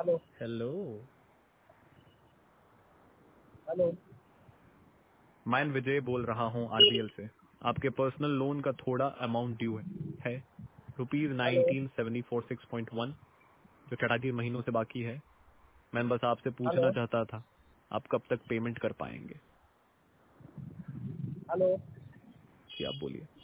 Hello hello. Hello. मैं विजय बोल रहा हूँ आरबीएल से। आपके पर्सनल लोन का थोड़ा अमाउंट ड्यू है हेलो। ₹19,746.1 जो 38 महीनों से बाकी है। मैं बस आपसे हेलो। पूछना चाहता था आप कब तक पेमेंट कर पाएंगे। हेलो। जी आप बोलिए।